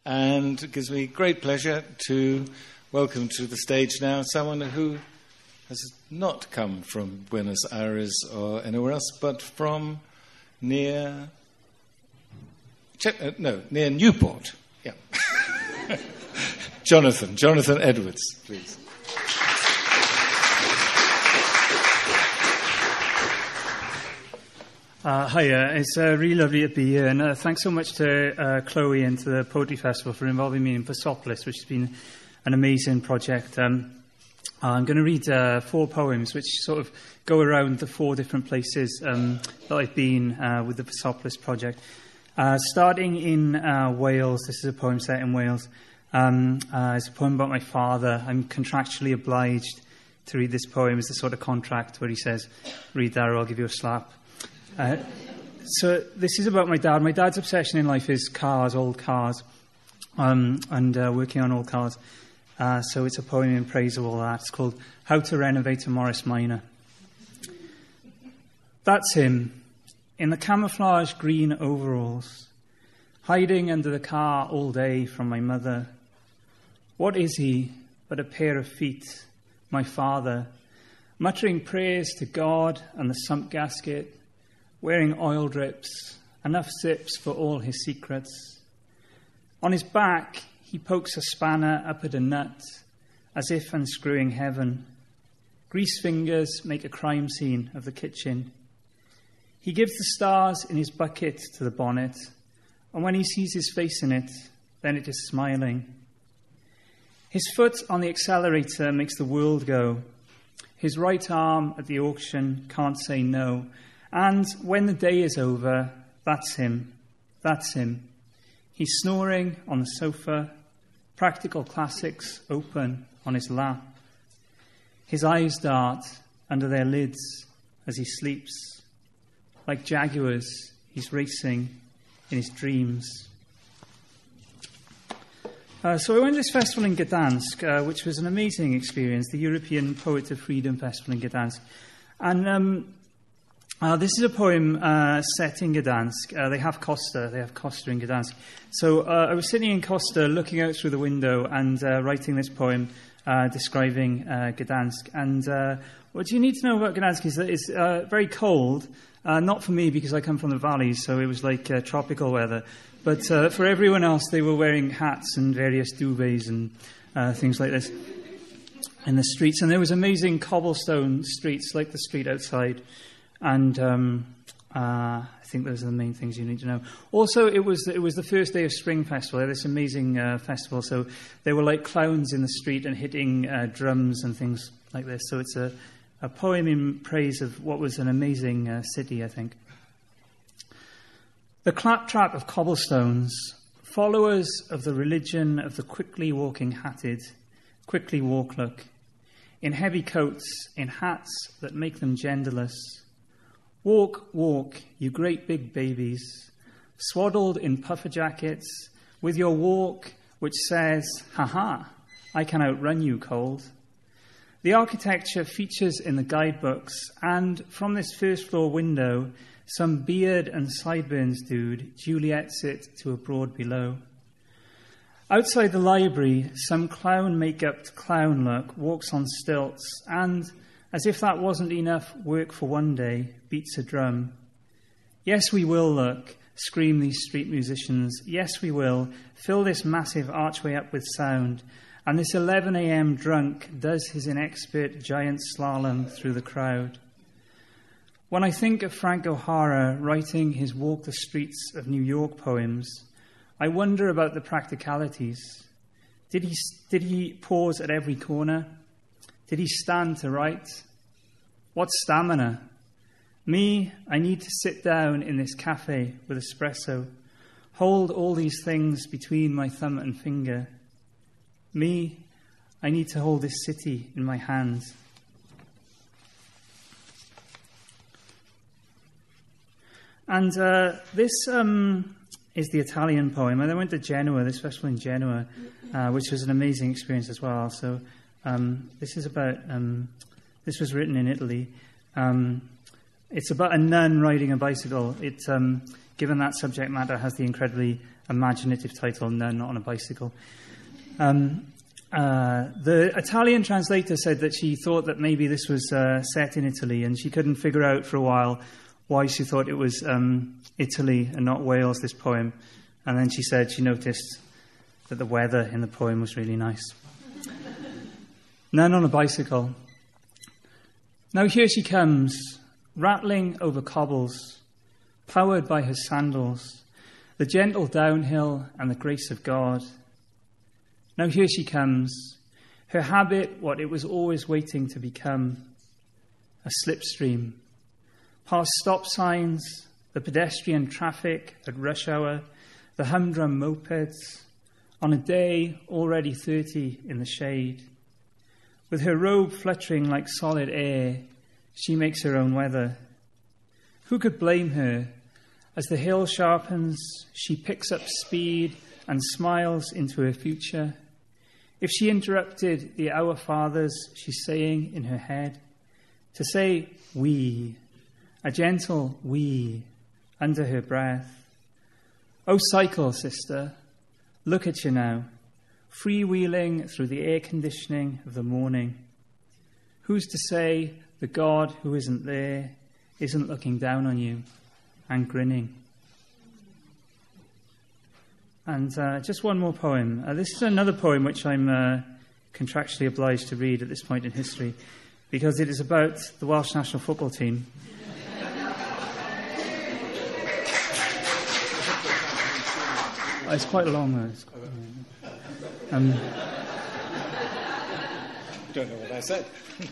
And it gives me great pleasure to welcome to the stage now someone who has not come from Buenos Aires or anywhere else, but from near Newport. Yeah. Jonathan Edwards, please. Hiya, it's really lovely to be here, and thanks so much to Chloe and to the Poetry Festival for involving me in Persepolis, which has been an amazing project. I'm going to read 4 poems which sort of go around the 4 different places that I've been with the Persepolis project. Starting in Wales, this is a poem set in Wales. It's a poem about my father. I'm contractually obliged to read this poem. It's the sort of contract where he says, read that or I'll give you a slap. So this is about my dad. My dad's obsession in life is cars, old cars, and working on old cars. So it's a poem in praise of all that. It's called How to Renovate a Morris Minor. That's him, in the camouflage green overalls, hiding under the car all day from my mother. What is he but a pair of feet, my father, muttering prayers to God and the sump gasket, wearing oil drips, enough zips for all his secrets. On his back, he pokes a spanner up at a nut, as if unscrewing heaven. Grease fingers make a crime scene of the kitchen. He gives the stars in his bucket to the bonnet, and when he sees his face in it, then it is smiling. His foot on the accelerator makes the world go. His right arm at the auction can't say no. And when the day is over, that's him. That's him. He's snoring on the sofa, practical classics open on his lap. His eyes dart under their lids as he sleeps. Like jaguars, he's racing in his dreams. So I went to this festival in Gdansk, which was an amazing experience, the European Poet of Freedom Festival in Gdansk. And this is a poem set in Gdansk. They have Costa in Gdansk. So I was sitting in Costa looking out through the window and writing this poem describing Gdansk. And what you need to know about Gdansk is that it's very cold. Not for me because I come from the valleys, so it was like tropical weather. But for everyone else, they were wearing hats and various duvets and things like this in the streets. And there was amazing cobblestone streets like the street outside. And I think those are the main things you need to know. Also, it was the first day of Spring Festival. They had this amazing festival. So there were like clowns in the street and hitting drums and things like this. So it's a poem in praise of what was an amazing city, I think. The claptrap of cobblestones, followers of the religion of the quickly walking hatted, quickly walk look, in heavy coats, in hats that make them genderless. Walk, walk, you great big babies, swaddled in puffer jackets, with your walk which says, ha-ha, I can outrun you, cold. The architecture features in the guidebooks, and from this first floor window, some beard and sideburns dude Juliets it to a broad below. Outside the library, some clown make-upped clown look walks on stilts, and, as if that wasn't enough work for one day, beats a drum. Yes, we will look, scream these street musicians. Yes, we will fill this massive archway up with sound. And this 11 a.m. drunk does his inexpert giant slalom through the crowd. When I think of Frank O'Hara writing his Walk the Streets of New York poems, I wonder about the practicalities. Did he pause at every corner? Did he stand to write? What stamina? Me, I need to sit down in this cafe with espresso, hold all these things between my thumb and finger. Me, I need to hold this city in my hands. And this is the Italian poem. And I went to Genoa, this festival in Genoa, which was an amazing experience as well. So this is about, this was written in Italy. It's about a nun riding a bicycle. It, given that subject matter, has the incredibly imaginative title, Nun Not on a Bicycle. The Italian translator said that she thought that maybe this was set in Italy, and she couldn't figure out for a while why she thought it was Italy and not Wales, this poem. And then she said she noticed that the weather in the poem was really nice. Nun on a Bicycle. Now here she comes, rattling over cobbles, powered by her sandals, the gentle downhill and the grace of God. Now here she comes, her habit what it was always waiting to become, a slipstream, past stop signs, the pedestrian traffic at rush hour, the humdrum mopeds, on a day already 30 in the shade. With her robe fluttering like solid air, she makes her own weather. Who could blame her? As the hill sharpens, she picks up speed and smiles into her future. If she interrupted the Our Fathers she's saying in her head, to say we, a gentle we, under her breath. Oh, cycle, sister, look at you now, freewheeling through the air conditioning of the morning. Who's to say the God who isn't there isn't looking down on you and grinning? And just one more poem. This is another poem which I'm contractually obliged to read at this point in history, because it is about the Welsh national football team. It's quite long, though. Don't know what I said.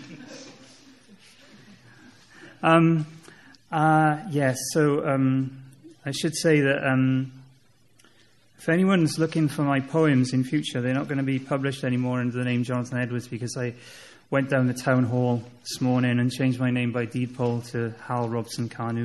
Yes, so I should say that if anyone's looking for my poems in future, they're not going to be published anymore under the name Jonathan Edwards, because I went down the town hall this morning and changed my name by deed poll to Hal Robson Carnew.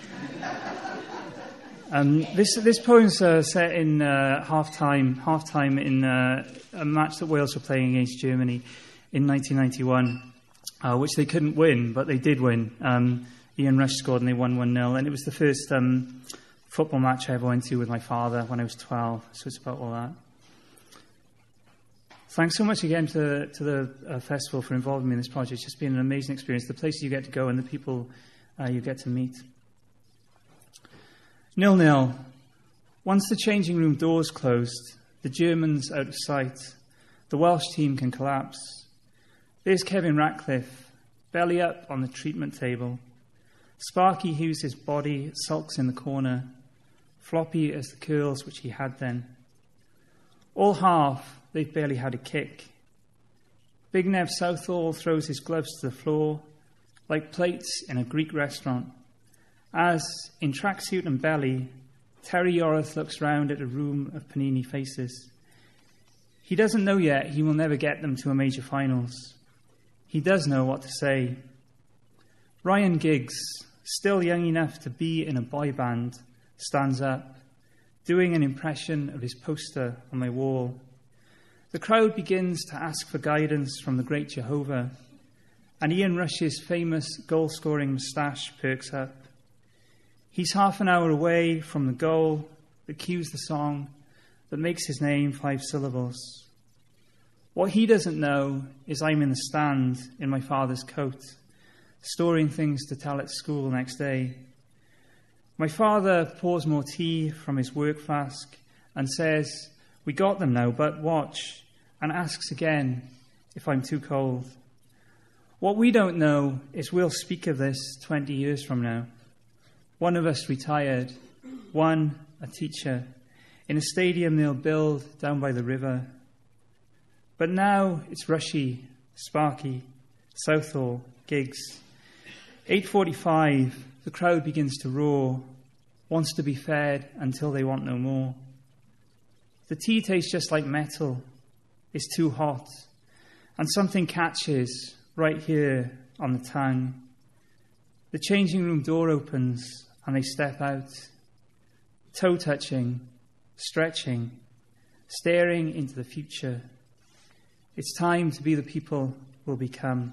This poem's set in half-time in a match that Wales were playing against Germany in 1991, which they couldn't win, but they did win. Ian Rush scored and they won 1-0, and it was the first football match I ever went to with my father when I was 12, so it's about all that. Thanks so much again to the festival for involving me in this project. It's just been an amazing experience, the places you get to go and the people you get to meet. 0-0. Once the changing room doors closed, the Germans out of sight, the Welsh team can collapse. There's Kevin Ratcliffe, belly up on the treatment table. Sparky Hughes' body sulks in the corner, floppy as the curls which he had then. All half, they've barely had a kick. Big Nev Southall throws his gloves to the floor, like plates in a Greek restaurant, as, in tracksuit and belly, Terry Yorath looks round at a room of Panini faces. He doesn't know yet he will never get them to a major finals. He does know what to say. Ryan Giggs, still young enough to be in a boy band, stands up, doing an impression of his poster on my wall. The crowd begins to ask for guidance from the great Jehovah, and Ian Rush's famous goal-scoring moustache perks up. He's half an hour away from the goal that cues the song that makes his name 5 syllables. What he doesn't know is I'm in the stand in my father's coat, storing things to tell at school next day. My father pours more tea from his work flask and says, "We got them now, but watch," and asks again if I'm too cold. What we don't know is we'll speak of this 20 years from now. One of us retired, one a teacher, in a stadium they'll build down by the river. But now it's Rushy, Sparky, Southall, Giggs. 8:45, the crowd begins to roar, wants to be fed until they want no more. The tea tastes just like metal, it's too hot, and something catches right here on the tongue. The changing room door opens and they step out, toe-touching, stretching, staring into the future. It's time to be the people we'll become.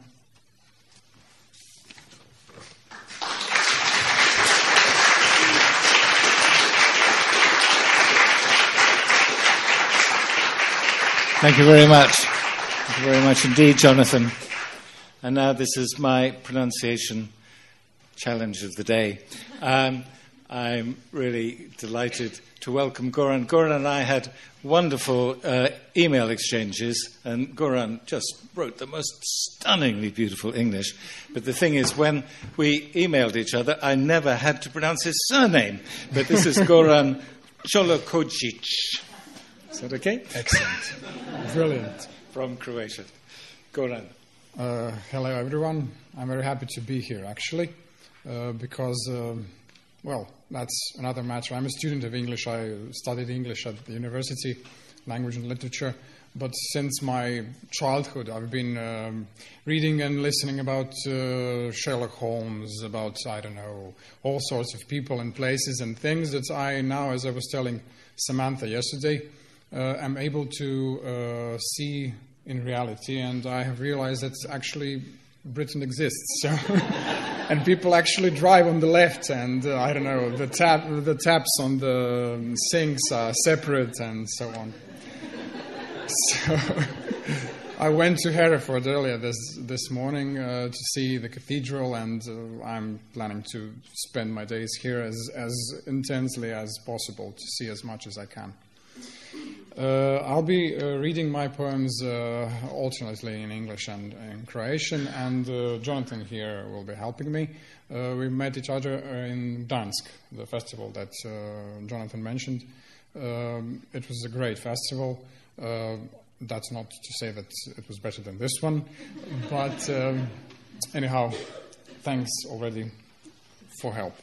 Thank you very much. Thank you very much indeed, Jonathan. And now this is my pronunciation challenge of the day. I'm really delighted to welcome Goran. Goran and I had wonderful email exchanges, and Goran just wrote the most stunningly beautiful English. But the thing is, when we emailed each other, I never had to pronounce his surname. But this is Goran Čolaković. Is that okay? Excellent. Brilliant. From Croatia. Goran. Hello, everyone. I'm very happy to be here, actually, because, well, that's another matter. I'm a student of English. I studied English at the university, language and literature. But since my childhood, I've been reading and listening about Sherlock Holmes, about, I don't know, all sorts of people and places and things that I now, as I was telling Samantha yesterday, am able to see in reality, and I have realized that actually Britain exists. So, and people actually drive on the left, and I don't know, the taps on the sinks are separate, and so on. So, I went to Hereford earlier this morning to see the cathedral, and I'm planning to spend my days here as intensely as possible to see as much as I can. I'll be reading my poems alternately in English and in Croatian, and Jonathan here will be helping me. We met each other in Gdansk, the festival that Jonathan mentioned. It was a great festival. That's not to say that it was better than this one, but anyhow, thanks already for help.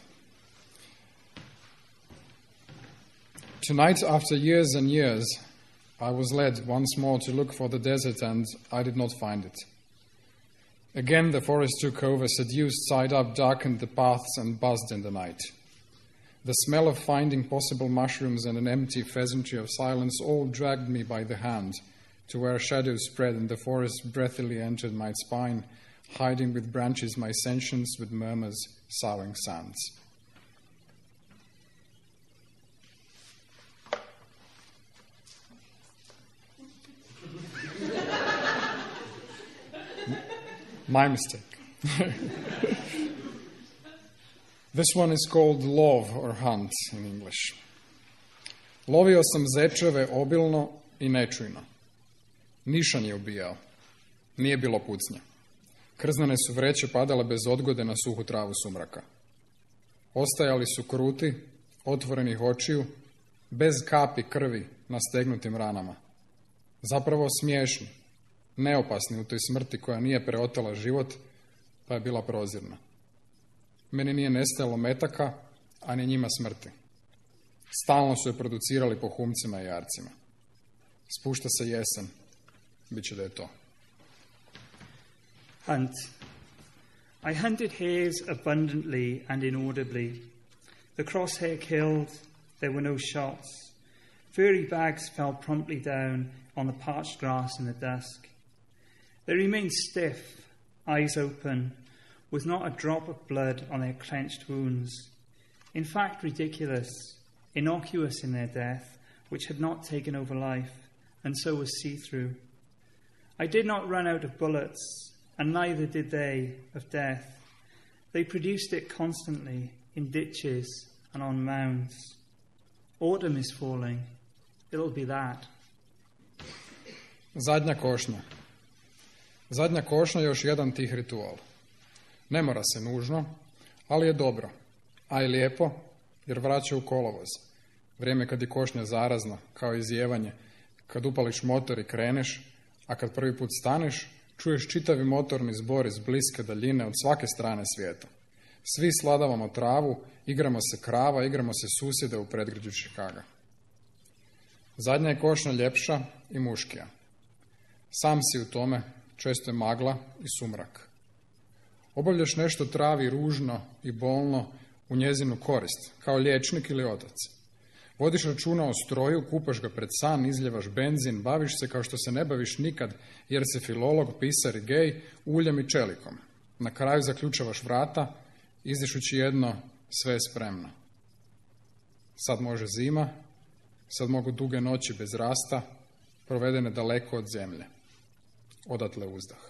Tonight, after years and years, I was led once more to look for the desert, and I did not find it. Again, the forest took over, seduced, side up, darkened the paths, and buzzed in the night. The smell of finding possible mushrooms and an empty pheasantry of silence all dragged me by the hand to where shadows spread and the forest breathily entered my spine, hiding with branches my sentience, with murmurs, soughing sands. My mistake. This one is called lov or hunt in English. Lovio sam zečeve obilno I nečujno. Nišan je ubijao. Nije bilo pucnja. Krznane su vreće padale bez odgode na suhu travu sumraka. Ostajali su kruti, otvorenih očiju, bez kapi krvi na stegnutim ranama. Zapravo smiješni, neopasni u toj smrti koja nije preotela život, pa je bila prozirna. Meni nije nestajalo metaka, a ni njima smrti. Stalno su je producirali po humcima I jarcima. Spušta se jesen, bit će da je to. Hunt. I hunted hares abundantly and inaudibly. The crosshair killed, there were no shots. Furry bags fell promptly down on the parched grass in the dusk. They remained stiff, eyes open, with not a drop of blood on their clenched wounds. In fact, ridiculous, innocuous in their death, which had not taken over life, and so was see-through. I did not run out of bullets, and neither did they of death. They produced it constantly in ditches and on mounds. Autumn is falling. It'll be that. Zadnja košnja. Zadnja košnja je još jedan tih ritual. Ne mora se nužno, ali je dobro, a I lijepo, jer vraća u kolovoz. Vrijeme kad je košnja zarazna, kao izjevanje, kad upališ motor I kreneš, a kad prvi put staneš, čuješ čitavi motorni zbor iz bliske daljine od svake strane svijeta. Svi sladavamo travu, igramo se krava, igramo se susjede u predgrađu Chicaga. Zadnja je košnja ljepša I muškija. Sam si u tome, često je magla I sumrak. Obavljaš nešto travi ružno I bolno u njezinu korist, kao liječnik ili otac. Vodiš računa o stroju, kupaš ga pred san, izljevaš benzin, baviš se kao što se ne baviš nikad, jer si filolog, pisar I gej, uljem I čelikom. Na kraju zaključavaš vrata, izdišući jedno, sve je spremno. Sad može zima, sad mogu duge noći bez rasta, provedene daleko od zemlje. Odatle uzdah.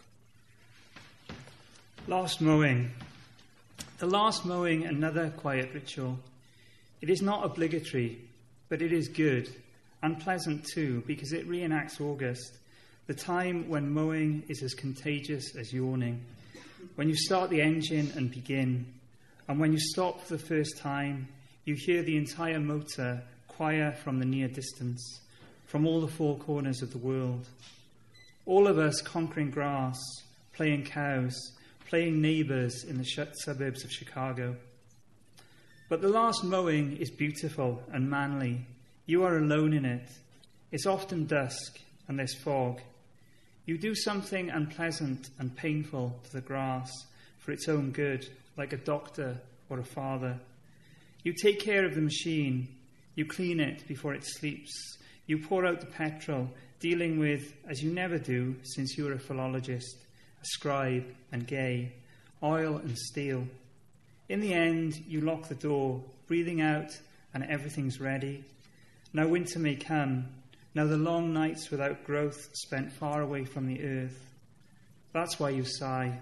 Last mowing. The last mowing, another quiet ritual. It is not obligatory, but it is good and pleasant too, because it reenacts August, the time when mowing is as contagious as yawning, when you start the engine and begin, and when you stop for the first time, you hear the entire motor choir from the near distance, from all the four corners of the world. All of us conquering grass, playing cows, playing neighbours in the suburbs of Chicago. But the last mowing is beautiful and manly. You are alone in it. It's often dusk and there's fog. You do something unpleasant and painful to the grass for its own good, like a doctor or a father. You take care of the machine. You clean it before it sleeps. You pour out the petrol, dealing with, as you never do since you were a philologist, a scribe and gay, oil and steel. In the end, you lock the door, breathing out, and everything's ready. Now winter may come, now the long nights without growth spent far away from the earth. That's why you sigh.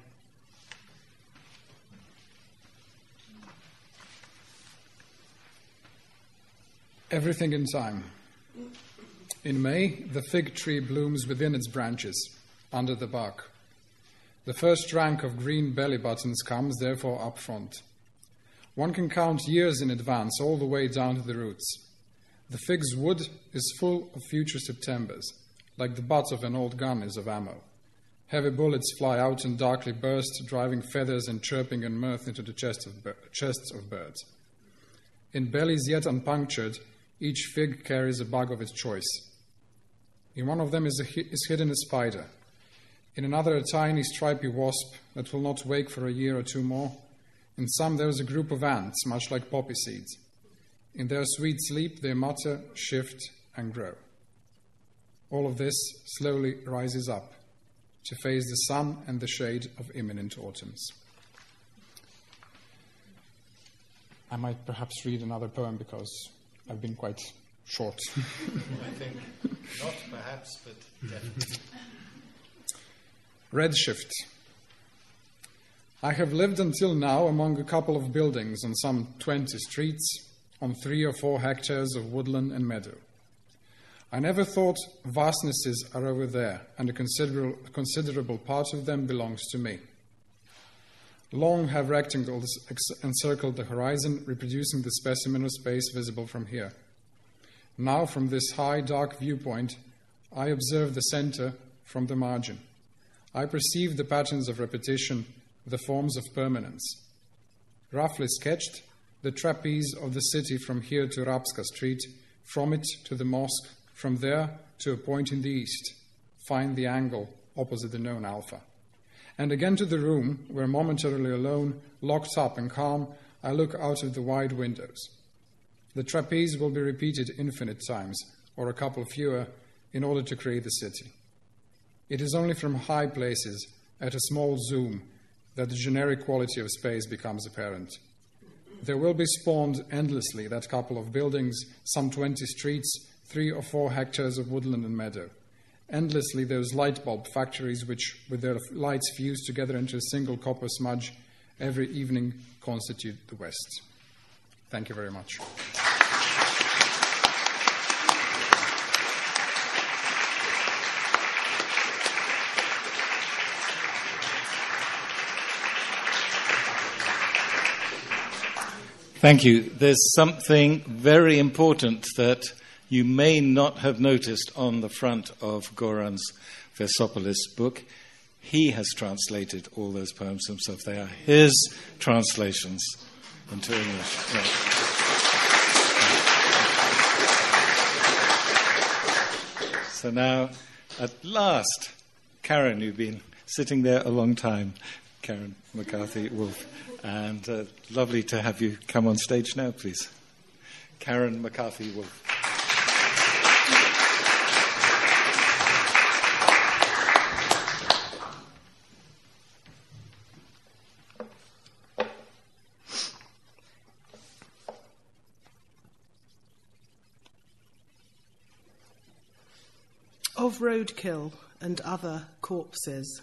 Everything in time. In May, the fig tree blooms within its branches, under the bark. The first rank of green belly buttons comes, therefore, up front. One can count years in advance, all the way down to the roots. The fig's wood is full of future Septembers, like the butt of an old gun is of ammo. Heavy bullets fly out and darkly burst, driving feathers and chirping and mirth into the chests of birds. In bellies yet unpunctured, each fig carries a bug of its choice. In one of them is hidden a spider. In another, a tiny stripy wasp that will not wake for a year or two more. In some, there is a group of ants, much like poppy seeds. In their sweet sleep, they mutter, shift, and grow. All of this slowly rises up to face the sun and the shade of imminent autumns. I might perhaps read another poem because I've been quite short. I think not perhaps, but definitely. Redshift. I have lived until now among a couple of buildings on some 20 streets, on 3 or 4 hectares of woodland and meadow. I never thought vastnesses are over there, and a considerable part of them belongs to me. Long have rectangles encircled the horizon, reproducing the specimen of space visible from here. Now, from this high, dark viewpoint, I observe the center from the margin. I perceive the patterns of repetition, the forms of permanence. Roughly sketched, the trapeze of the city from here to Rapska Street, from it to the mosque, from there to a point in the east. Find the angle opposite the known alpha. And again to the room where, momentarily alone, locked up and calm, I look out of the wide windows. The trapeze will be repeated infinite times, or a couple fewer, in order to create the city. It is only from high places, at a small zoom, that the generic quality of space becomes apparent. There will be spawned endlessly that couple of buildings, some 20 streets, 3 or 4 hectares of woodland and meadow. Endlessly those light bulb factories which, with their lights fused together into a single copper smudge, every evening constitute the West. Thank you very much. Thank you. There's something very important that you may not have noticed on the front of Goran's Versopoulos book. He has translated all those poems himself. They are his translations into English. Yeah. So now, at last, Karen, you've been sitting there a long time, Karen McCarthy-Wolf, and lovely to have you come on stage now, please. Karen McCarthy-Wolf. of roadkill and other corpses.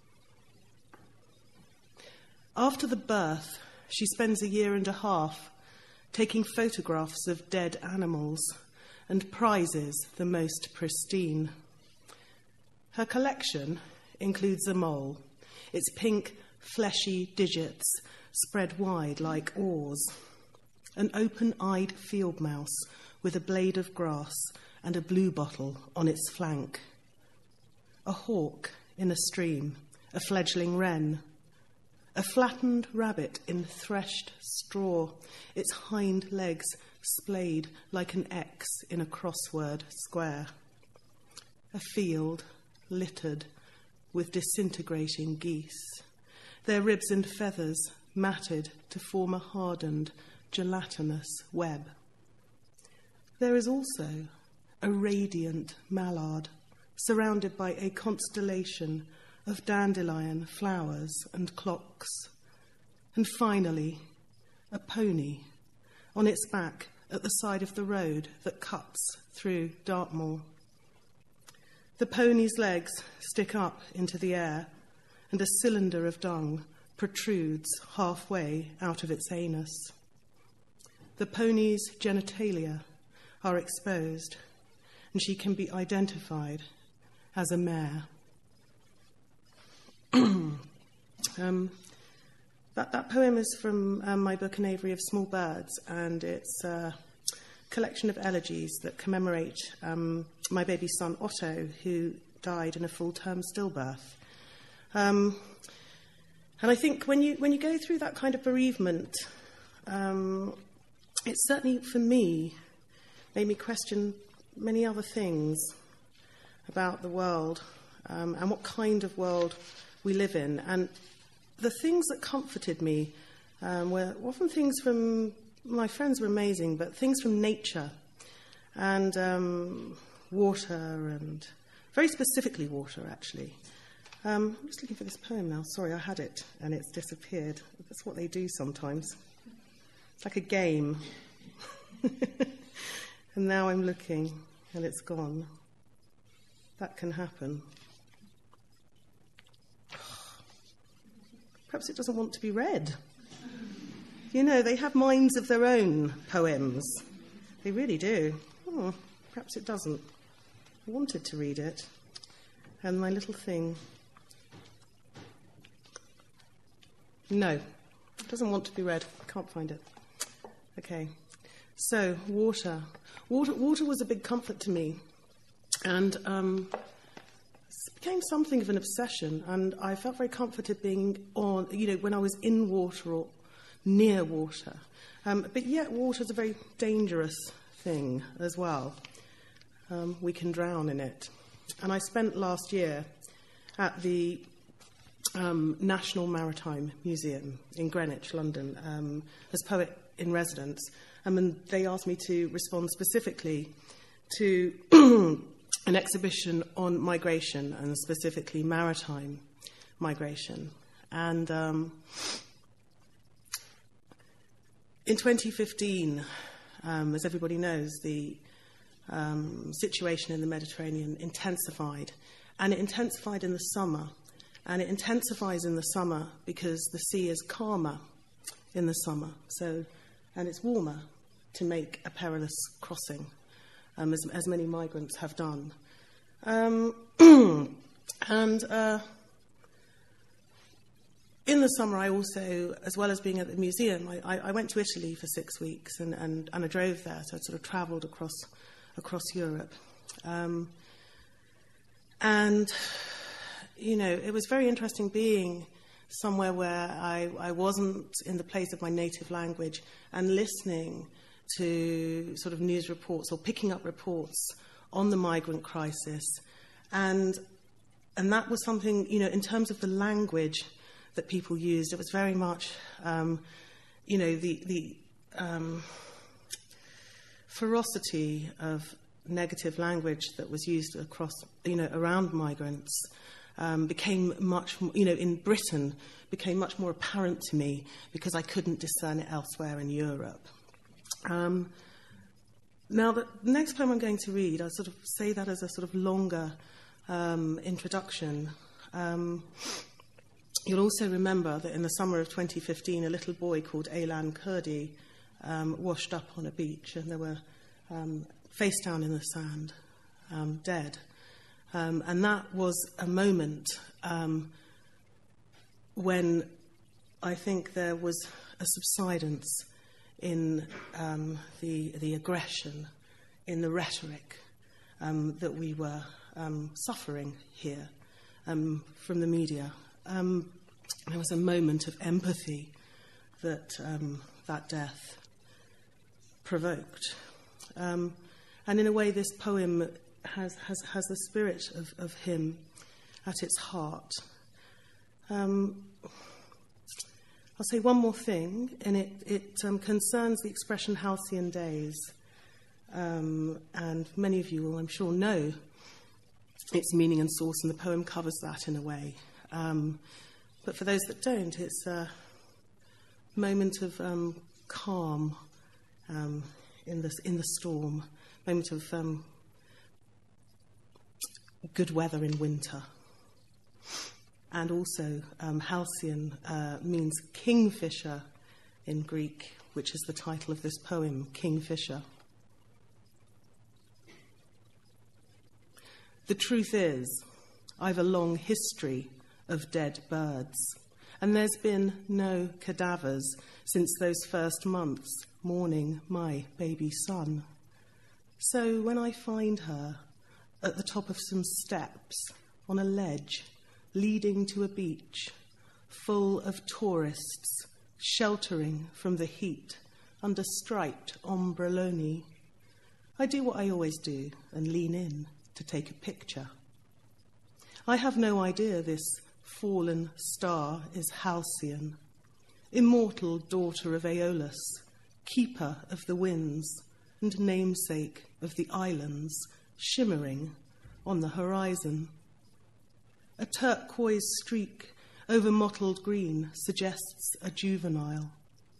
After the birth, she spends 1.5 years taking photographs of dead animals and prizes the most pristine. Her collection includes a mole, its pink, fleshy digits spread wide like oars, an open-eyed field mouse with a blade of grass and a blue bottle on its flank, a hawk in a stream, a fledgling wren, a flattened rabbit in threshed straw, its hind legs splayed like an X in a crossword square, a field littered with disintegrating geese, their ribs and feathers matted to form a hardened, gelatinous web. There is also a radiant mallard surrounded by a constellation of dandelion flowers and clocks, and finally a pony on its back at the side of the road that cuts through Dartmoor. The pony's legs stick up into the air, and a cylinder of dung protrudes halfway out of its anus. The pony's genitalia are exposed, and she can be identified as a mare. That poem is from my book, An Aviary of Small Birds, and it's a collection of elegies that commemorate my baby son Otto, who died in a full-term stillbirth. And I think when you go through that kind of bereavement, it certainly, for me, made me question many other things about the world and what kind of world we live in. And the things that comforted me were often things from, my friends were amazing, but things from nature and water, and very specifically water, actually. I'm just looking for this poem now. Sorry, I had it and it's disappeared. That's what they do sometimes. It's like a game. And now I'm looking and it's gone. That can happen. Perhaps it doesn't want to be read. You know, they have minds of their own, poems. They really do. Oh, perhaps it doesn't. I wanted to read it. And my little thing... No, it doesn't want to be read. I can't find it. Okay. So, water. Water was a big comfort to me. And it became something of an obsession. And I felt very comforted being on, when I was in water or near water. But yet water's a very dangerous thing as well. We can drown in it. And I spent last year at the National Maritime Museum in Greenwich, London, as poet in residence. And they asked me to respond specifically to an exhibition on migration, and specifically maritime migration. And in 2015, as everybody knows, the situation in the Mediterranean intensified. And it intensified in the summer. And it intensifies in the summer because the sea is calmer in the summer. And it's warmer to make a perilous crossing, as many migrants have done. In the summer, I also, as well as being at the museum, I went to Italy for 6 weeks and I drove there, so I sort of travelled across Europe. It was very interesting being somewhere where I wasn't in the place of my native language and listening to sort of news reports or picking up reports on the migrant crisis. And that was something, in terms of the language that people used, it was very much, the ferocity of negative language that was used across, around migrants became much, in Britain, became much more apparent to me because I couldn't discern it elsewhere in Europe. Now, the next poem I'm going to read, I sort of say that as a sort of longer introduction. You'll also remember that in the summer of 2015, a little boy called Aylan Kurdi washed up on a beach, and there were face down in the sand, dead. And that was a moment when I think there was a subsidence in the aggression, in the rhetoric that we were suffering here from the media. There was a moment of empathy that that death provoked. And in a way, this poem has the spirit of him at its heart. I'll say one more thing, and it concerns the expression halcyon days. And many of you will, I'm sure, know its meaning and source, and the poem covers that in a way. But for those that don't, it's a moment of calm in the storm, moment of good weather in winter. And also, halcyon means kingfisher in Greek, which is the title of this poem, Kingfisher. The truth is, I've a long history of dead birds, and there's been no cadavers since those first months mourning my baby son. So when I find her at the top of some steps on a ledge leading to a beach full of tourists sheltering from the heat under striped ombrelloni, I do what I always do and lean in to take a picture. I have no idea this fallen star is Halcyon, immortal daughter of Aeolus, keeper of the winds and namesake of the islands shimmering on the horizon. A turquoise streak over mottled green suggests a juvenile.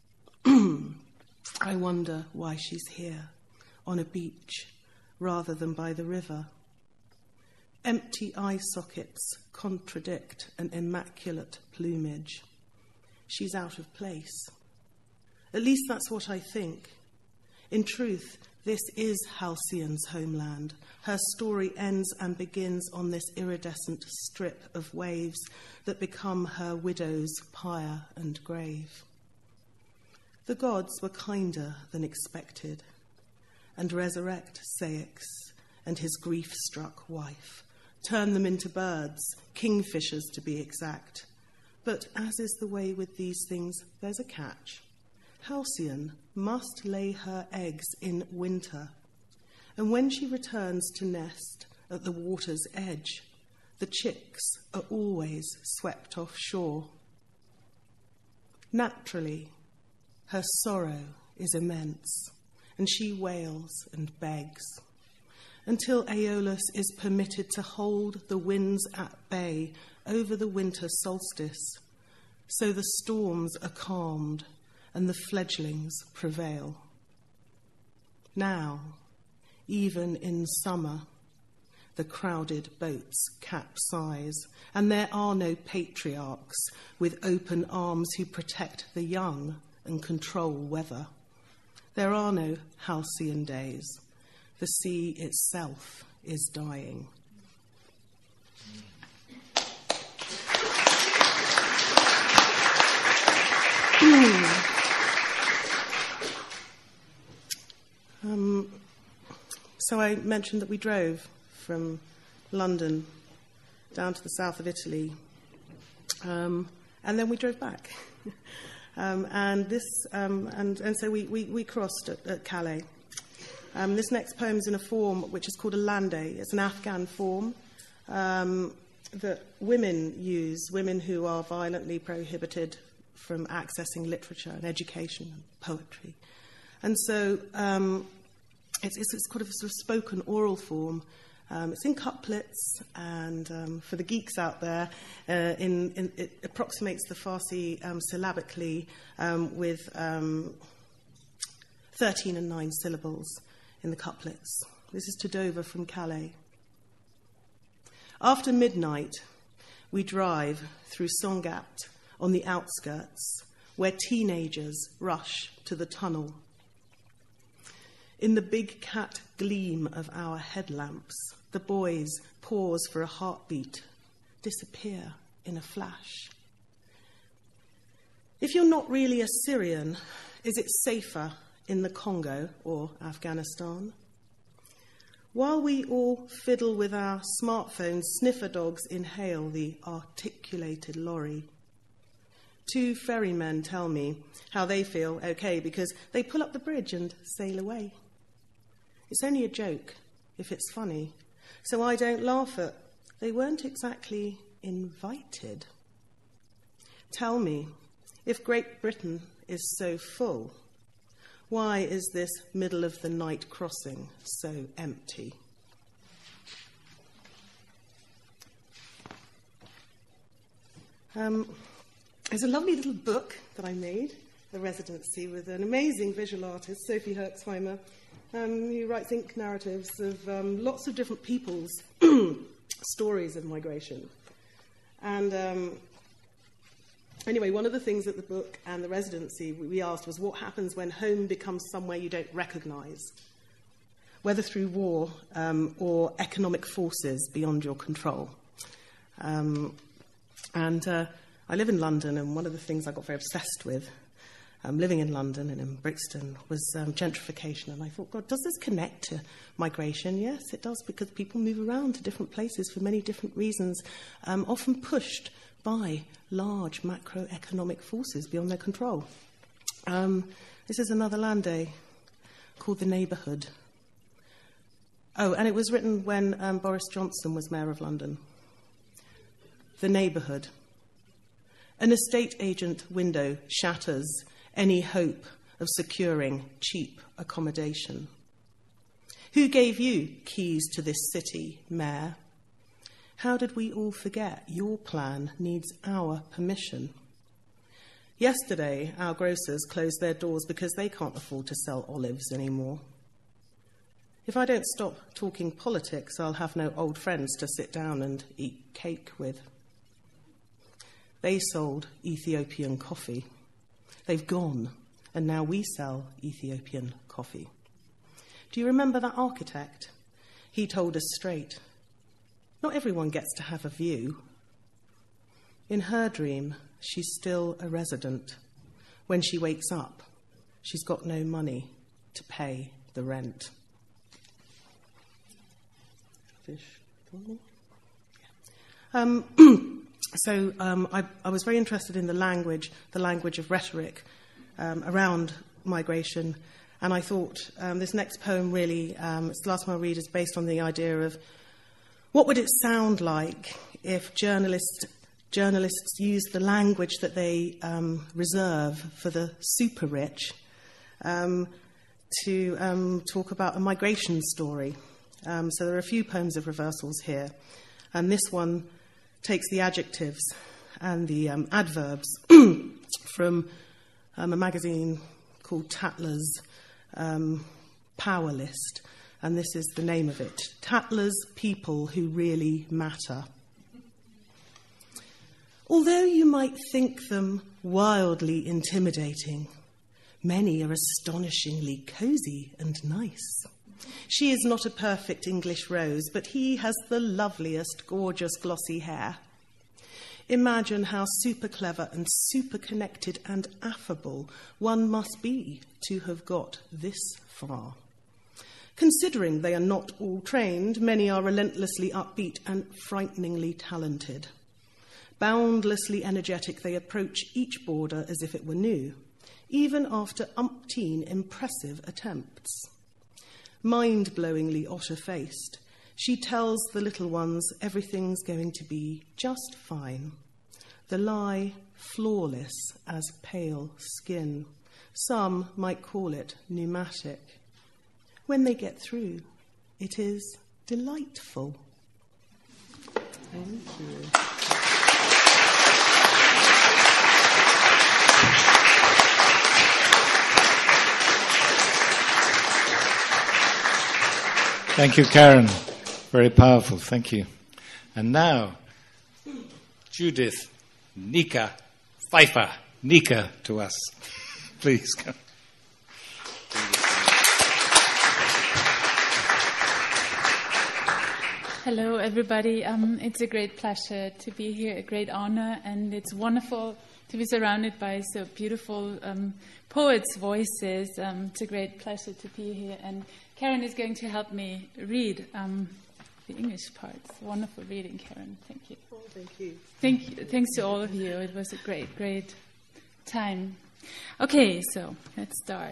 I wonder why she's here, on a beach, rather than by the river. Empty eye sockets contradict an immaculate plumage. She's out of place. At least that's what I think. In truth, this is Halcyon's homeland. Her story ends and begins on this iridescent strip of waves that become her widow's pyre and grave. The gods were kinder than expected, and resurrect Ceyx and his grief-struck wife, turn them into birds, kingfishers to be exact. But as is the way with these things, there's a catch. Halcyon must lay her eggs in winter, and when she returns to nest at the water's edge, the chicks are always swept offshore. Naturally, her sorrow is immense, and she wails and begs, until Aeolus is permitted to hold the winds at bay over the winter solstice, so the storms are calmed and the fledglings prevail. Now, even in summer, the crowded boats capsize, and there are no patriarchs with open arms who protect the young and control weather. There are no halcyon days. The sea itself is dying. So I mentioned that we drove from London down to the south of Italy, and then we drove back. And so we crossed at Calais. This next poem's in a form which is called a lande. It's an Afghan form that women use, women who are violently prohibited from accessing literature and education and poetry. And so it's kind of a sort of spoken oral form. It's in couplets, and for the geeks out there, it approximates the Farsi syllabically with 13 and 9 syllables. in the couplets. This is to Dover from Calais. After midnight, we drive through Sangatte on the outskirts, where teenagers rush to the tunnel. In the big cat gleam of our headlamps, the boys pause for a heartbeat, disappear in a flash. If you're not really a Syrian, is it safer in the Congo or Afghanistan? While we all fiddle with our smartphones, sniffer dogs inhale the articulated lorry. 2 ferrymen tell me how they feel okay because they pull up the bridge and sail away. It's only a joke if it's funny, so I don't laugh at. They weren't exactly invited. Tell me, if Great Britain is so full, why is this middle of the night crossing so empty? There's a lovely little book that I made, The Residency, with an amazing visual artist, Sophie Herxheimer, who writes ink narratives of lots of different people's stories of migration. And anyway, one of the things that the book and the residency we asked was what happens when home becomes somewhere you don't recognise, whether through war or economic forces beyond your control. I live in London, and one of the things I got very obsessed with living in London and in Brixton was gentrification. And I thought, God, does this connect to migration? Yes, it does, because people move around to different places for many different reasons, often pushed by large macroeconomic forces beyond their control. This is another land day called The Neighbourhood. Oh, and it was written when Boris Johnson was Mayor of London. The Neighbourhood. An estate agent window shatters any hope of securing cheap accommodation. Who gave you keys to this city, Mayor? How did we all forget your plan needs our permission? Yesterday, our grocers closed their doors because they can't afford to sell olives anymore. If I don't stop talking politics, I'll have no old friends to sit down and eat cake with. They sold Ethiopian coffee. They've gone, and now we sell Ethiopian coffee. Do you remember that architect? He told us straight. Not everyone gets to have a view. In her dream, she's still a resident. When she wakes up, she's got no money to pay the rent. I was very interested in the language of rhetoric around migration, and I thought this next poem really, it's the last one I'll read, is based on the idea of what would it sound like if journalists used the language that they reserve for the super rich to talk about a migration story. So there are a few poems of reversals here, and this one takes the adjectives and the adverbs from a magazine called Tatler's Power List, and this is the name of it: Tatler's People Who Really Matter. Although you might think them wildly intimidating, many are astonishingly cosy and nice. She is not a perfect English rose, but he has the loveliest, gorgeous, glossy hair. Imagine how super clever and super connected and affable one must be to have got this far. Considering they are not all trained, many are relentlessly upbeat and frighteningly talented. Boundlessly energetic, they approach each border as if it were new, even after umpteen impressive attempts. Mind-blowingly otter-faced, she tells the little ones everything's going to be just fine. The lie flawless as pale skin. Some might call it pneumatic. When they get through, it is delightful. Thank you. Thank you, Karen. Very powerful. Thank you. And now, Judith Nika Pfeiffer. Nika to us. Please come. Hello, everybody. It's a great pleasure to be here, a great honor, and it's wonderful to be surrounded by so beautiful poets' voices. It's a great pleasure to be here, and Karen is going to help me read the English parts. Wonderful reading, Karen. Thank you. Oh, thank you. Thanks to all of you. It was a great time. Okay, so let's start.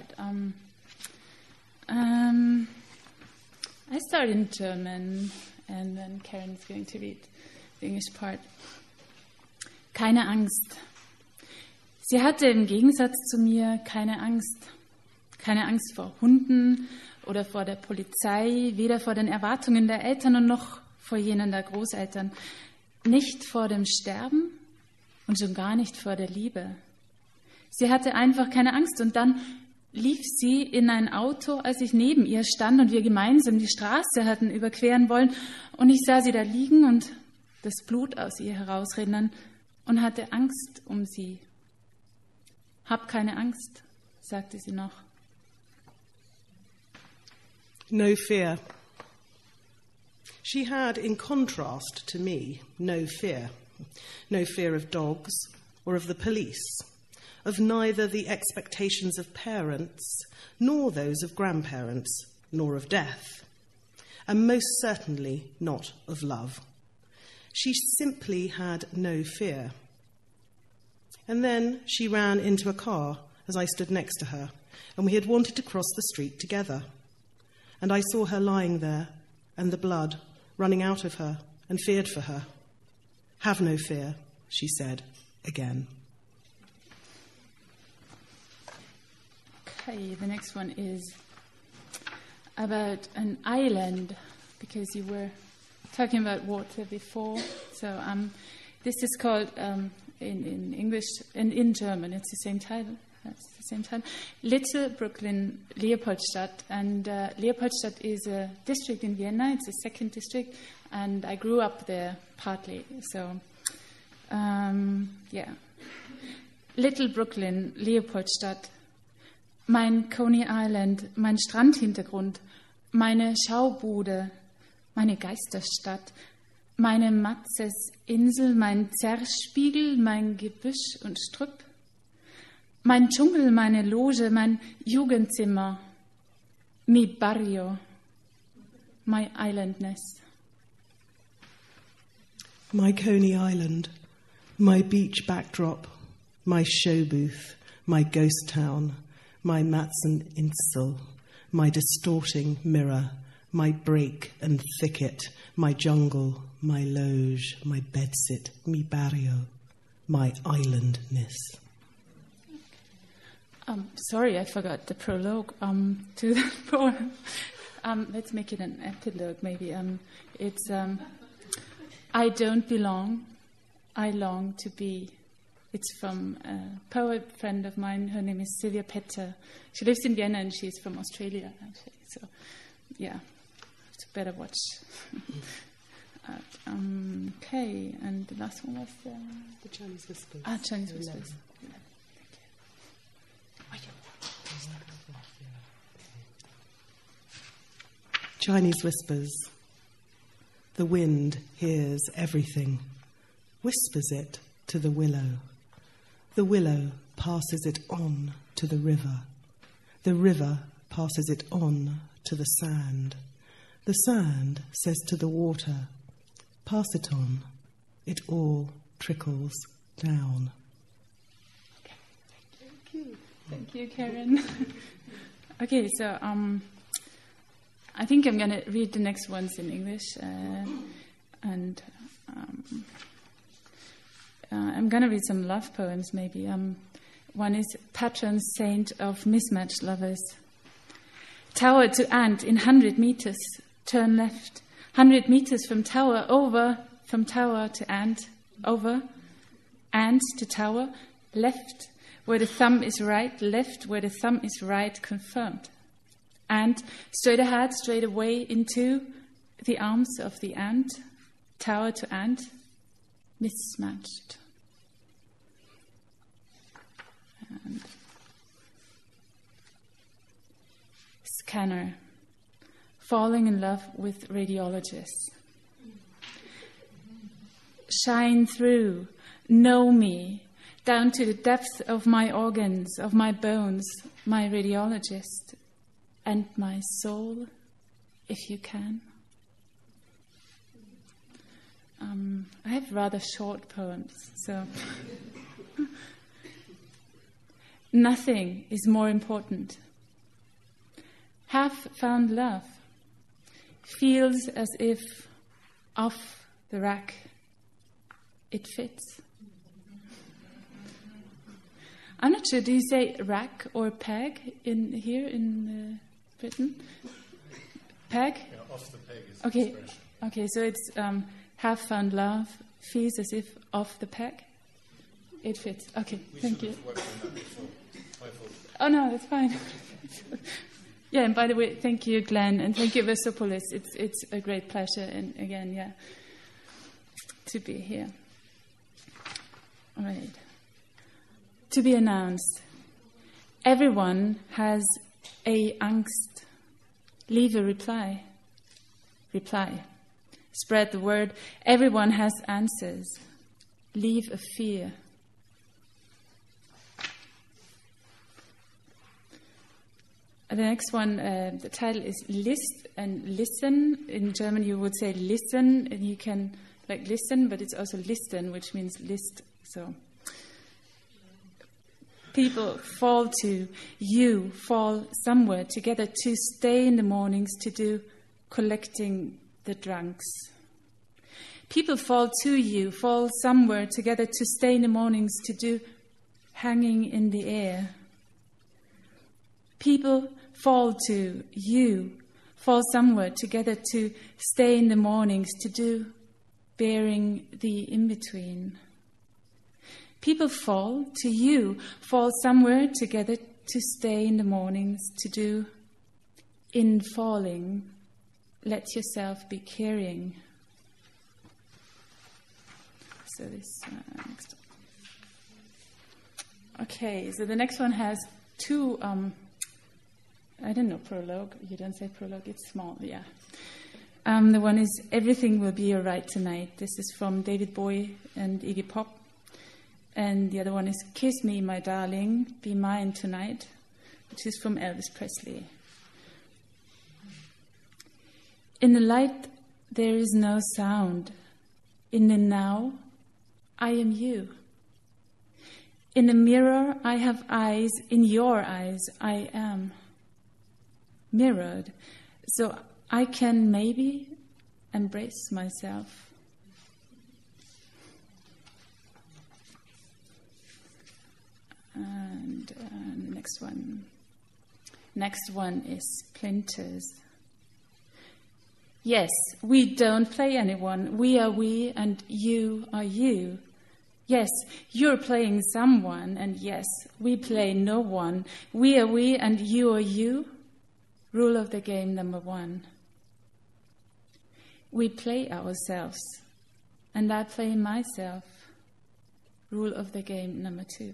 I start in German, and then Karen is going to read the English part. Keine Angst. Sie hatte im Gegensatz zu mir keine Angst. Keine Angst vor Hunden oder vor der Polizei, weder vor den Erwartungen der Eltern und noch vor jenen der Großeltern. Nicht vor dem Sterben und schon gar nicht vor der Liebe. Sie hatte einfach keine Angst und dann lief sie in ein Auto, als ich neben ihr stand und wir gemeinsam die Straße hatten überqueren wollen und ich sah sie da liegen und das Blut aus ihr herausrinnen und hatte Angst um sie. Hab keine Angst, sagte sie noch. No fear. She had, in contrast to me, no fear. No fear of dogs or of the police, of neither the expectations of parents, nor those of grandparents, nor of death, and most certainly not of love. She simply had no fear. And then she ran into a car as I stood next to her, and we had wanted to cross the street together. And I saw her lying there, and the blood running out of her, and feared for her. Have no fear, she said again. Okay, the next one is about an island, because you were talking about water before. So this is called, in English and in German, it's the same title. That's the same time. Little Brooklyn, Leopoldstadt. And Leopoldstadt is a district in Vienna. It's the second district. And I grew up there partly. So, yeah. Little Brooklyn, Leopoldstadt. Mein Coney Island, mein Strandhintergrund, meine Schaubude, meine Geisterstadt, meine Matzes Insel, mein Zerspiegel, mein Gebüsch und Strüpp. Mein Dschungel, meine Loge, mein Jugendzimmer, mi barrio, my islandness. My Coney Island, my beach backdrop, my show booth, my ghost town, my Matson Insel, my distorting mirror, my break and thicket, my jungle, my loge, my bedsit, mi barrio, my islandness. Sorry, I forgot the prologue to the poem. Let's make it an epilogue, maybe. It's I don't belong, I long to be. It's from a poet friend of mine. Her name is Sylvia Petter. She lives in Vienna and she's from Australia, actually. So, yeah, it's better watch. Okay, and the last one was The Chinese Whispers. Chinese Whispers. Chinese Whispers. The wind hears everything, whispers it to the willow. The willow passes it on to the river. The river passes it on to the sand. The sand says to the water, pass it on. It all trickles down. Thank you, Karen. Okay, so I think I'm going to read the next ones in English, and I'm going to read some love poems, maybe. One is Patron Saint of Mismatched Lovers. Tower to ant in 100 meters, turn left. 100 meters from tower, over, from tower to ant, over, ant to tower, left, where the thumb is right, left, where the thumb is right, confirmed. And straight ahead, straight away into the arms of the ant, tower to ant, mismatched. And scanner, falling in love with radiologists. Shine through, know me, down to the depth of my organs, of my bones, my radiologist, and my soul, if you can. I have rather short poems, so... Nothing is more important. Have found love. Feels as if off the rack it fits. I'm not sure, do you say rack or peg here in Britain? Peg? Yeah, off the peg is okay. the expression. Okay, so it's have found love, feels as if off the peg. It fits. Okay, thank you. Worked on that before. My fault. Oh no, that's fine. Yeah, and by the way, thank you, Glenn, and thank you, Versopoulos. It's a great pleasure, and again, to be here. All right. To be announced. Everyone has a angst. Leave a reply. Reply. Spread the word. Everyone has answers. Leave a fear. The next one, the title is List and Listen. In German, you would say listen, and you can listen, but it's also listen, which means list. So people fall to, you fall somewhere together to stay in the mornings to do collecting the drunks. People fall to you, fall somewhere together to stay in the mornings to do hanging in the air. People fall to you, fall somewhere together to stay in the mornings to do bearing the in-between. People fall to you, fall somewhere together to stay in the mornings to do in falling. Let yourself be carrying. So this next. Okay, so the next one has two. I don't know, prologue. You don't say prologue, it's small, yeah. The one is Everything Will Be Alright Tonight. This is from David Bowie and Iggy Pop. And the other one is Kiss Me, My Darling, Be Mine Tonight, which is from Elvis Presley. In the light, there is no sound. In the now, I am you. In the mirror, I have eyes. In your eyes, I am mirrored, so I can maybe embrace myself. And the next one is Splinters. Yes, we don't play anyone. We are we, and you are you. Yes, you're playing someone, and yes, we play no one. We are we, and you are you. Rule of the game number 1. We play ourselves, and I play myself. Rule of the game number 2.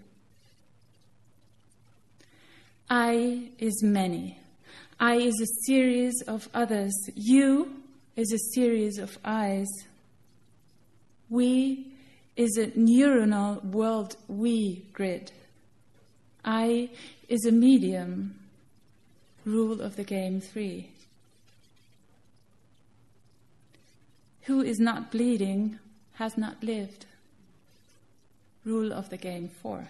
I is many. I is a series of others. You is a series of eyes. We is a neuronal world we grid. I is a medium. Rule of the game 3. Who is not bleeding has not lived. Rule of the game 4.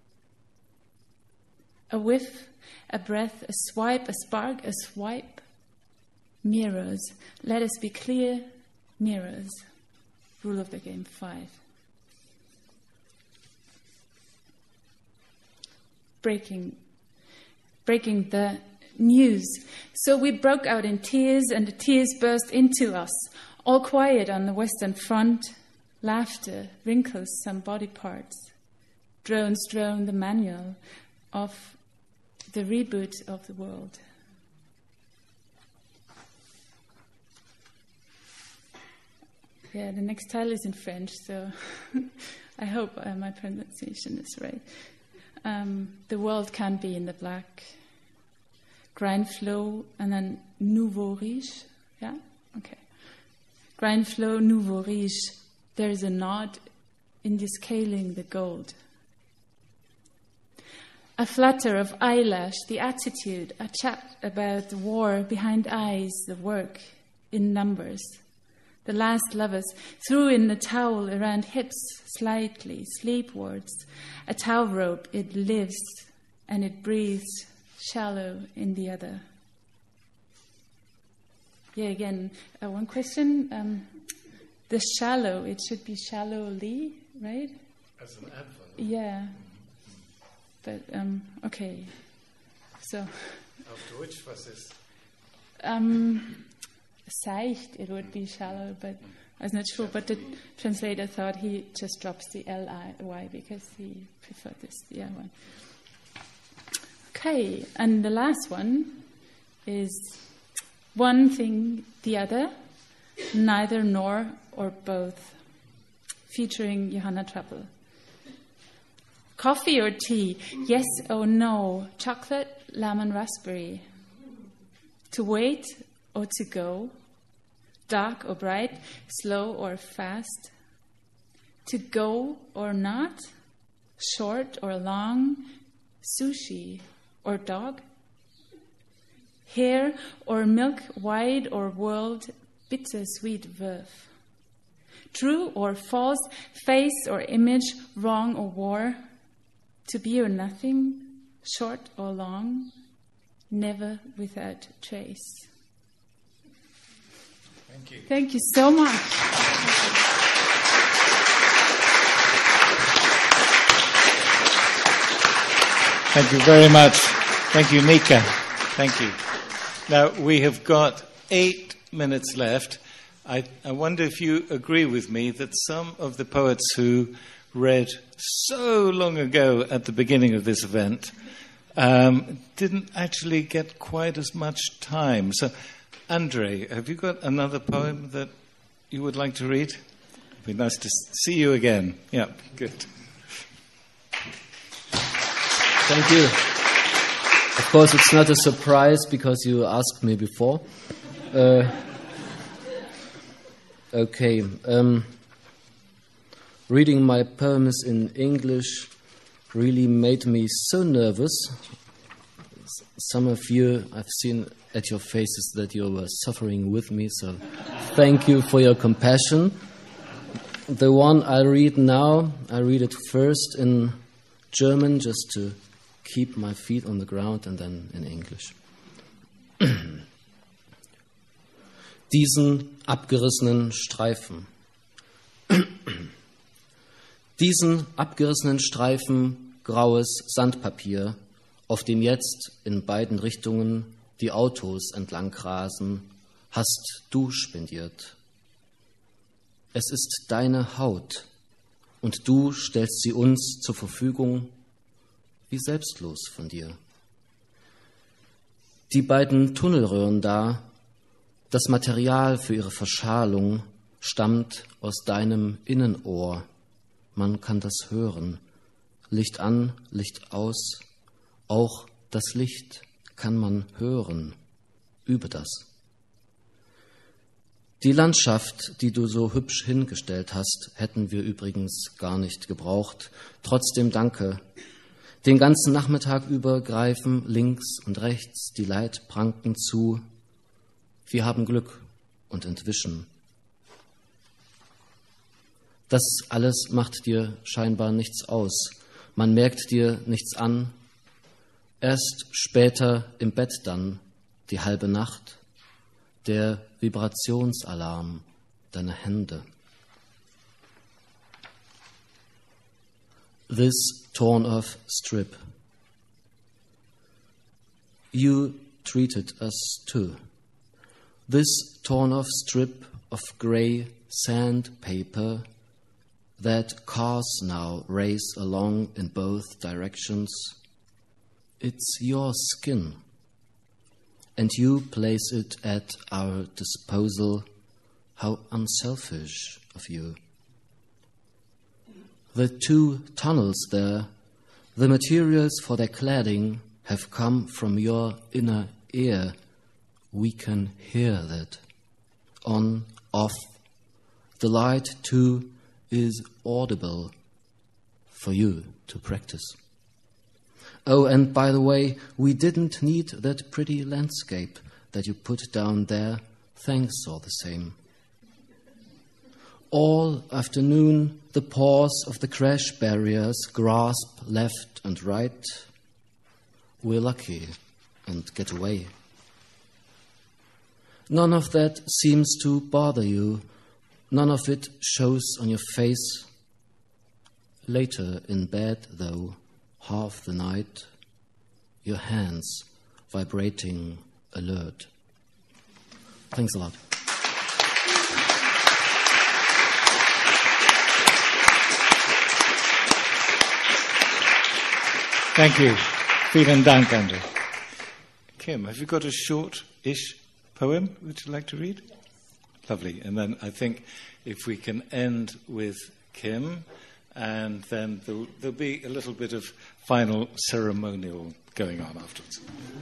A whiff, a breath, a swipe, a spark, a swipe. Mirrors. Let us be clear. Mirrors. Rule of the game 5. Breaking the news. So we broke out in tears, and the tears burst into us. All quiet on the Western Front. Laughter wrinkles some body parts. Drones drone the manual of the reboot of the world. Yeah, the next title is in French, so I hope my pronunciation is right. The world can't be in the black. Grind flow, and then nouveau riche. Yeah? Okay. Grind flow, nouveau riche. There is a nod in descaling the gold. A flutter of eyelash, the attitude, a chat about the war behind eyes, the work in numbers. The last lovers threw in the towel around hips slightly, sleepwards. A towel rope, it lives and it breathes shallow in the other. Yeah, again, one question. The shallow, it should be shallowly, right? As an adverb. Yeah. But, okay. So. After which was this? Seicht, it would be shallow, but I was not sure. But the translator thought he just drops the L-I-Y because he preferred this one. Okay, and the last one is one thing, the other, neither nor or both, featuring Johanna Trappel. Coffee or tea? Yes or no? Chocolate, lemon, raspberry. To wait or to go? Dark or bright? Slow or fast? To go or not? Short or long? Sushi or dog? Hair or milk? Wide or world? Bittersweet verve. True or false? Face or image? Wrong or war? To be or nothing, short or long, never without trace. Thank you. Thank you so much. Thank you very much. Thank you, Nika. Thank you. Now, we have got 8 minutes left. I wonder if you agree with me that some of the poets who read so long ago at the beginning of this event didn't actually get quite as much time. So, Andre, have you got another poem that you would like to read? It'd be nice to see you again. Yeah, good. Thank you. Of course, it's not a surprise because you asked me before. Okay. Reading my poems in English really made me so nervous. Some of you, I've seen at your faces that you were suffering with me, so thank you for your compassion. The one I read now, I read it first in German just to keep my feet on the ground and then in English. Diesen abgerissenen Streifen. Diesen abgerissenen Streifen graues Sandpapier, auf dem jetzt in beiden Richtungen die Autos entlang rasen, hast du spendiert. Es ist deine Haut und du stellst sie uns zur Verfügung, wie selbstlos von dir. Die beiden Tunnelröhren da, das Material für ihre Verschalung stammt aus deinem Innenohr. Man kann das hören. Licht an, Licht aus. Auch das Licht kann man hören. Übe das. Die Landschaft, die du so hübsch hingestellt hast, hätten wir übrigens gar nicht gebraucht. Trotzdem danke. Den ganzen Nachmittag über greifen links und rechts die Leitpranken zu. Wir haben Glück und entwischen. Das alles macht dir scheinbar nichts aus. Man merkt dir nichts an. Erst später im Bett dann, die halbe Nacht, der Vibrationsalarm deiner Hände. This torn-off strip. You treated us too. This torn-off strip of grey sandpaper that cars now race along in both directions. It's your skin, and you place it at our disposal, How unselfish of you. The 2 tunnels there, the materials for their cladding have come from your inner ear. We can hear that. On, off. The light, too, is audible for you to practice. Oh, and by the way, we didn't need that pretty landscape that you put down there. Thanks all the same. All afternoon, the paws of the crash barriers grasp left and right. We're lucky and get away. None of that seems to bother you. None of it shows on your face. Later in bed, though, half the night, your hands vibrating alert. Thanks a lot. Thank you. Vielen Dank, Andrew. Kim, have you got a short-ish poem would you like to read? Lovely. And then I think if we can end with Kim, and then there'll be a little bit of final ceremonial going on afterwards.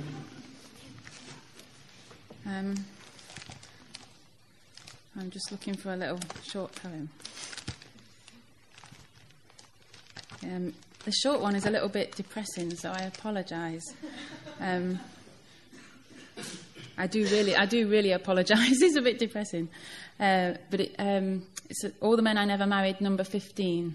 I'm just looking for a little short poem. The short one is a little bit depressing, so I apologise. I do really apologise. It's a bit depressing, but it's All the Men I Never Married, number 15.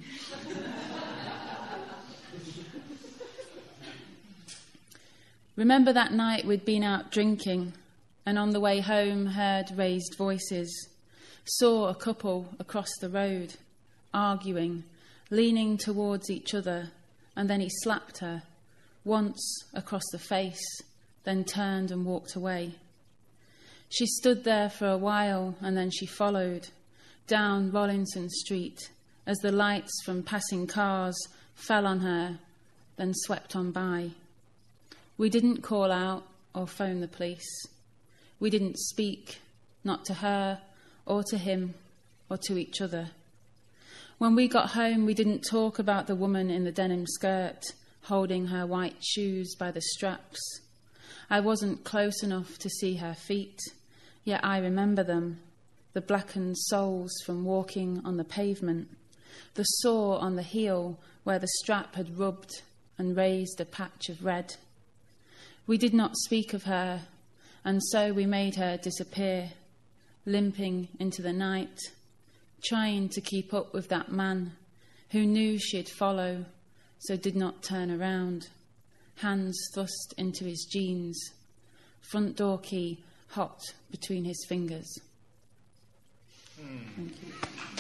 Remember that night we'd been out drinking, and on the way home heard raised voices, saw a couple across the road, arguing, leaning towards each other, and then he slapped her, once across the face, then turned and walked away. She stood there for a while, and then she followed, down Rollinson Street, as the lights from passing cars fell on her, then swept on by. We didn't call out or phone the police. We didn't speak, not to her or to him or to each other. When we got home, we didn't talk about the woman in the denim skirt, holding her white shoes by the straps. I wasn't close enough to see her feet, yet I remember them, the blackened soles from walking on the pavement, the sore on the heel where the strap had rubbed and raised a patch of red. We did not speak of her, and so we made her disappear, limping into the night, trying to keep up with that man who knew she'd follow, so did not turn around, hands thrust into his jeans, front door key hot between his fingers. Thank you.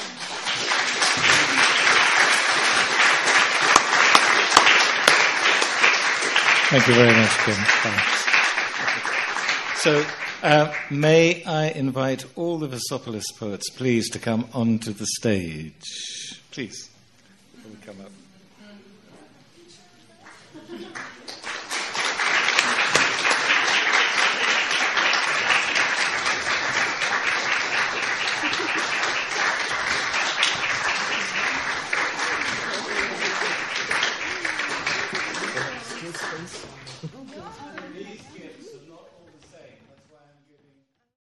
Thank you very much, Kim. So, may I invite all the Versopolis poets, please, to come onto the stage. Please, come up.